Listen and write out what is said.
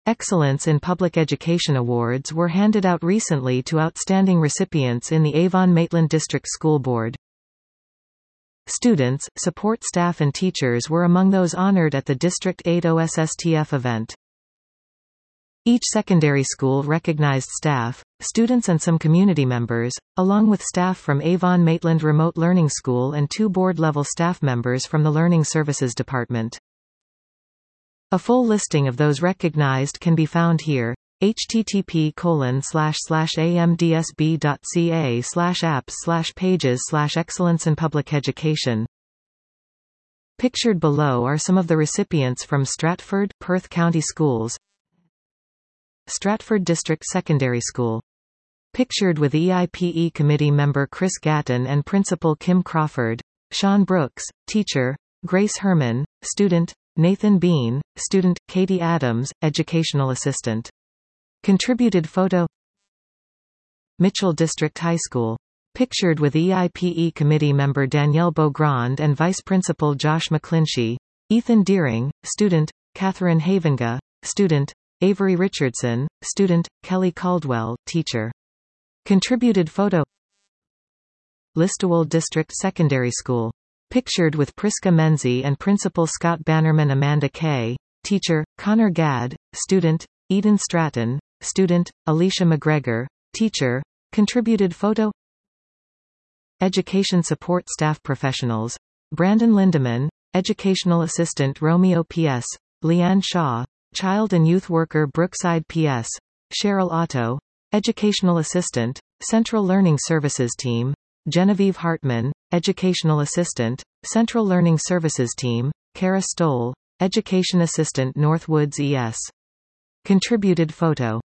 Excellence in Public Education Awards were handed out recently to outstanding recipients in the Avon-Maitland District School Board. Students, support staff and teachers were among those honored at the District 8 OSSTF event. Each secondary school recognized staff, students and some community members, along with staff from Avon-Maitland Remote Learning School and 2 board-level staff members from the Learning Services Department. A full listing of those recognized can be found here. http://amdsb.ca/apps/pages/excellence in public education. Pictured below are some of the recipients from Stratford, Perth County Schools. Stratford District Secondary School. Pictured with EIPE Committee member Chris Gatton and Principal Kim Crawford. Sean Brooks, teacher. Grace Herman, student. Nathan Bean, student. Katie Adams, educational assistant. Contributed photo. Mitchell District High School. Pictured with EIPE Committee member Danielle Beaugrand and Vice Principal Josh McClinchy. Ethan Deering, student. Catherine Havenga, student. Avery Richardson, student. Kelly Caldwell, teacher. Contributed photo. Listowel District Secondary School. Pictured with Priska Menzie and Principal Scott Bannerman. Amanda Kay, teacher. Connor Gadd, student. Eden Stratton, student. Alicia McGregor, teacher. Contributed photo. Education support staff professionals. Brandon Lindeman, educational assistant Romeo P.S. Leanne Shaw, child and youth worker Brookside P.S. Cheryl Otto, educational assistant, Central Learning Services Team. Genevieve Hartman, educational assistant, Central Learning Services Team. Kara Stoll, education assistant Northwoods E.S. Contributed photo.